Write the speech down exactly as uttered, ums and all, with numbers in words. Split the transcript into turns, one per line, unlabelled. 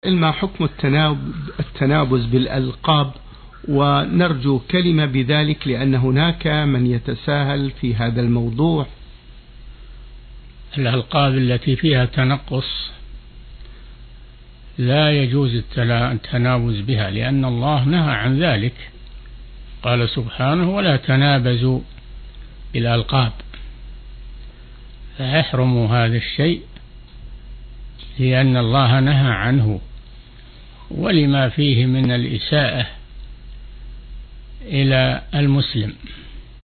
ما حكم التنابز بالألقاب؟ ونرجو كلمة بذلك لأن هناك من يتساهل في هذا الموضوع.
الألقاب التي فيها تنقص لا يجوز التنابز بها، لأن الله نهى عن ذلك، قال سبحانه: ولا تنابزوا بالألقاب، فيحرم هذا الشيء لأن الله نهى عنه، ولما فيه من الإساءة إلى المسلم.